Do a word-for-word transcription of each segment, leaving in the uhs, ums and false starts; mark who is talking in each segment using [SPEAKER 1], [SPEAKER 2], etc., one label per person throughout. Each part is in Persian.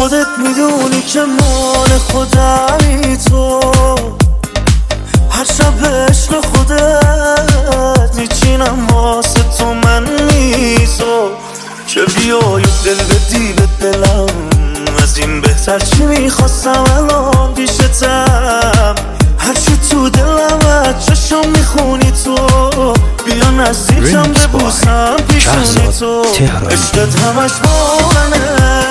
[SPEAKER 1] خودت میدونی که مال خودمی تو، هر شب عشق خودت میچینم واسه تو من میزو، که بیای دل بدی به دلم، از این بهتر چی میخواستم الان پیشتم، هرچی تو دلم چشم میخونی تو، بیا نزدیکم ببوسم پیشونی تو، عشقت همش با منه،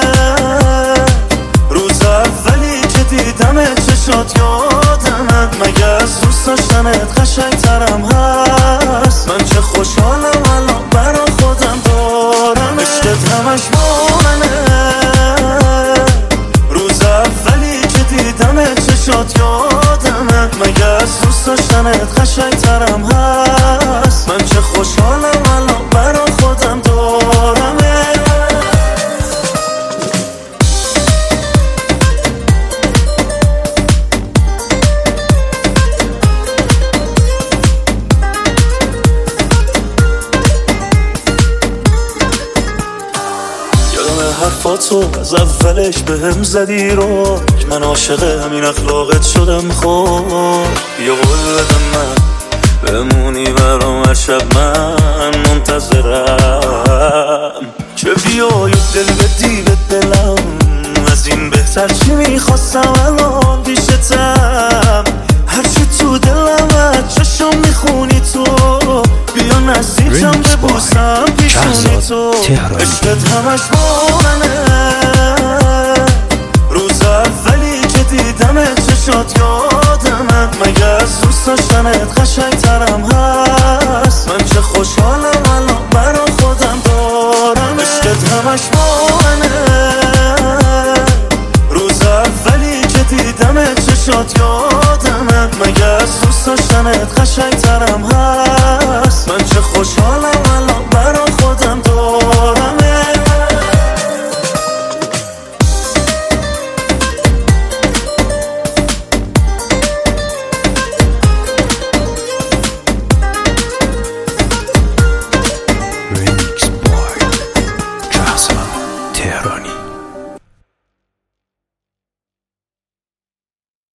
[SPEAKER 1] روز اولی که دیدم چشات یادمه، مگه از دوست داشتنت قشنگ ترم هست، من چه خوشحالم الان برا خودم دارم، عشقت همش با منه، روز اولی که دیدم چشات یادمه، مگه از دوست داشتنت قشنگ ترم هست، من چه خوشحالم الان برا خودم دارم. حرفاتو از اولش بهم زدی رو، که من عاشق همین اخلاقت شدم، خب یه قول بدم من بمونی برام هر شب، من منتظرم که بیای دل بدی به دلم، از این بهتر چی میخواستم الان پیشتم، هرچی تو دلم چشم میخونی تو، بیا نزدیکم ببوسم پیشونی تو، عشقت همش با منه، روز اولی که دیدم چشات یادمه، مگه از دوست داشتنت قشنگ ترم هست، من چه خوشحالم الان برا خودم دارم، عشقت همش با منه، روز اولی که دیدم چشات یادمه، مگه از دوست داشتنت قشنگ ترم هست، من چه خوشحالم